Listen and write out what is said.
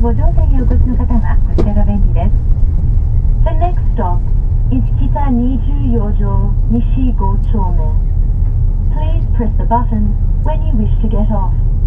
5条線へお越しの方はこちらが便利です。The next stop is 北24条西5丁目。Please press the button when you wish to get off.